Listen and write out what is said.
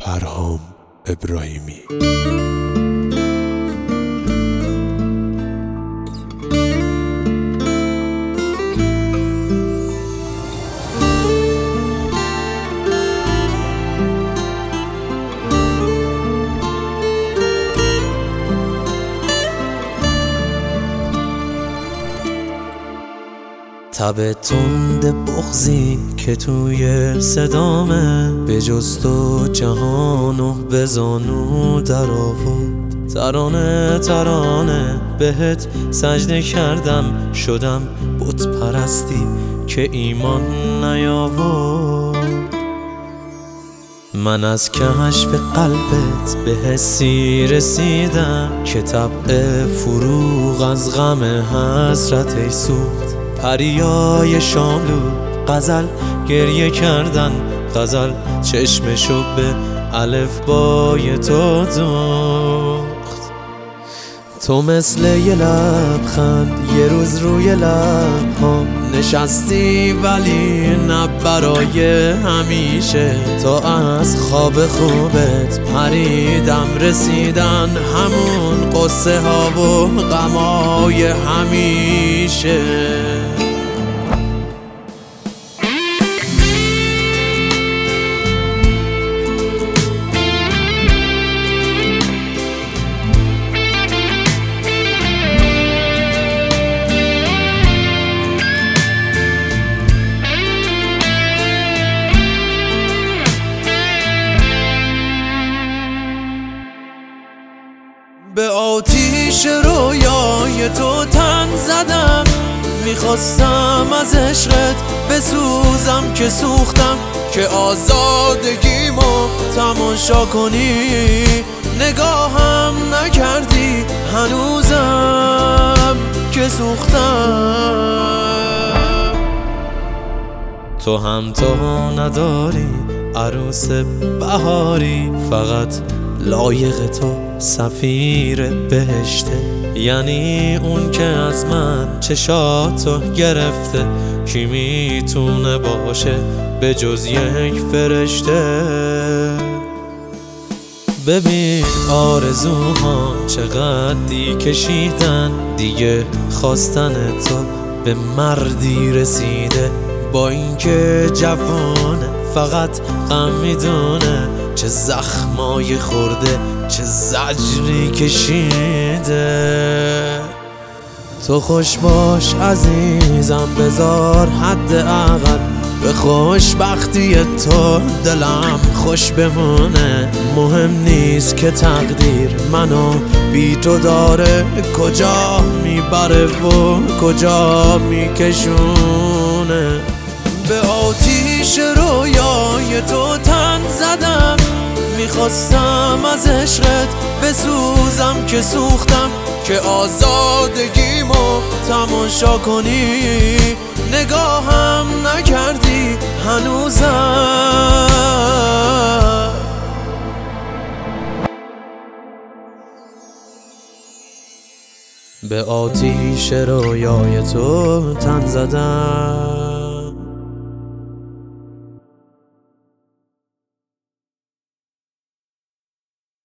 پرهام ابراهیمی. تب تند بغضی که توی صدامه، به جز تو جهانو به زانو در آورد. ترانه ترانه بهت سجده کردم، شدم بت پرستی که ایمان نیاورد. من از کشف قلبت به حسی رسیدم که طبع فروغ از غم حسرت سوخت. پریای شاملو غزل گریه کردن، غزل چشمشو به الفبای تو دوخت. تو مثل یه لبخند یه روز روی لبها نشستی، ولی نه برای همیشه. تا از خواب خوبت پریدم رسیدن همون قصه ها و غمای همیشه. به آتیش رویای تو تن زدم، میخواستم از عشقت بسوزم که سوختم. که آزادگیمو تماشا کنی، نگاهم نکردی هنوزم که سوختم. تو هم تو نداری عروس بهاری، فقط لایق تو سفیر بهشته. یعنی اون که از من چشاتو گرفته، کی میتونه باشه به جز یک فرشته. ببین آرزوها چقدری کشیدن، دیگه خواستن تو به مردی رسیده. با اینکه جوانه فقط غم میدونه، چه زخمای خورده چه زجری کشیده. تو خوش باش عزیزم، بذار حداقل به خوشبختی تو دلم خوش بمونه. مهم نیست که تقدیر منو بی تو داره کجا میبره و کجا میکشونه. به آتیش رویای تو تن زدم، میخواستم از عشقت بسوزم که سوختم. که آزادگیمو تماشا کنی، نگاهم نکردی هنوزم. به آتیش رویای تو تن زدم.